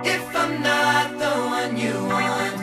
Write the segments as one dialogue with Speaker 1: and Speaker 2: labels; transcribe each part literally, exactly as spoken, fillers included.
Speaker 1: If I'm not the one you want,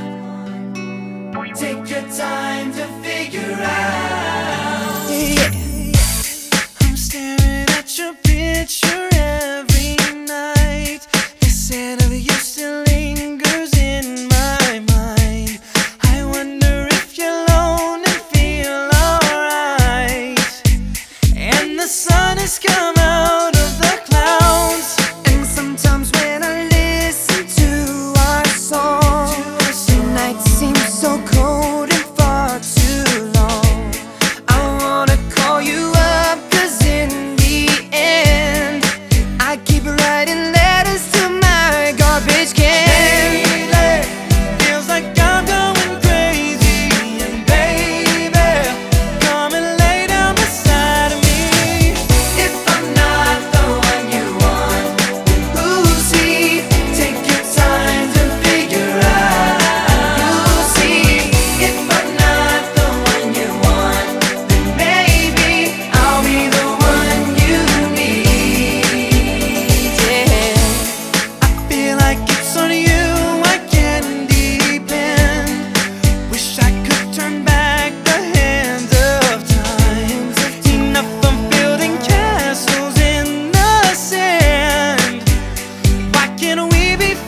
Speaker 1: take your time to figure out.
Speaker 2: Yeah. I'm staring at your picture every night. The scent of you still lingers in my mind. I wonder if you're alone and feel alright. And the sun has come out of the clouds. And sometimes when I listen to our song, the night seems so cold and far too long. I wanna call you up, 'cause in the end I keep writing letters to my garbage can. Lately, feels like I'm going crazy. And baby, come and lay down beside of me.
Speaker 1: If I'm not the one you want, who's he? Take your time to figure out. You'll see. If I'm not the one you want, then maybe I'll be the one you need.
Speaker 2: Yeah, I feel like it's on you I can depend. Wish I could turn back the hands of time. Enough of building castles in the sand. Why can't we be